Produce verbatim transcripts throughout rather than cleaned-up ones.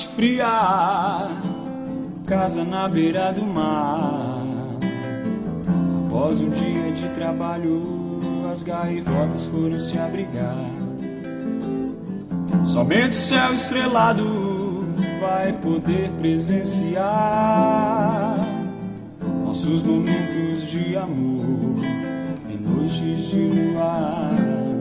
noite fria, casa na beira do mar. Após um dia de trabalho, as gaivotas foram se abrigar. Somente o céu estrelado vai poder presenciar nossos momentos de amor em noites de luar.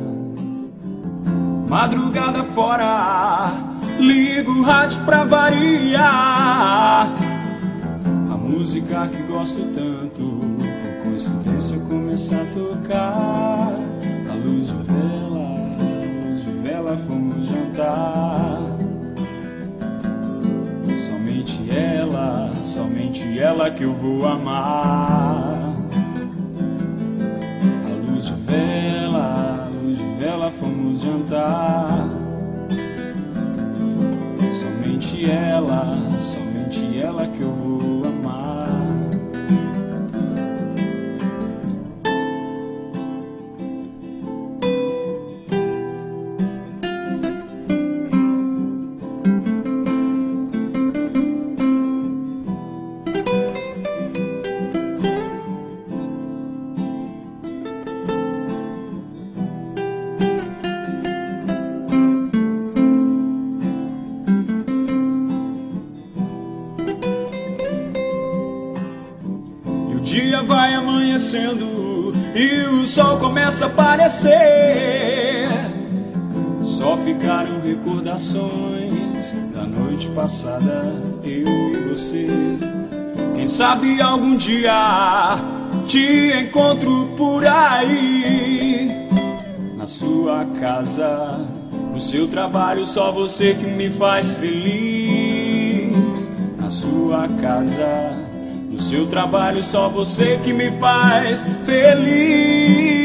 Madrugada fora, ligo o rádio pra variar. A música que gosto tanto, por coincidência começa a tocar. A luz de vela, a luz de vela fomos jantar. Somente ela, somente ela que eu vou amar. A luz de vela, a luz de vela fomos jantar. Somente ela, somente ela que eu vou amar. O dia vai amanhecendo e o sol começa a aparecer. Só ficaram recordações da noite passada, eu e você. Quem sabe algum dia te encontro por aí, na sua casa, no seu trabalho, só você que me faz feliz. Na sua casa, no seu trabalho, só você que me faz feliz.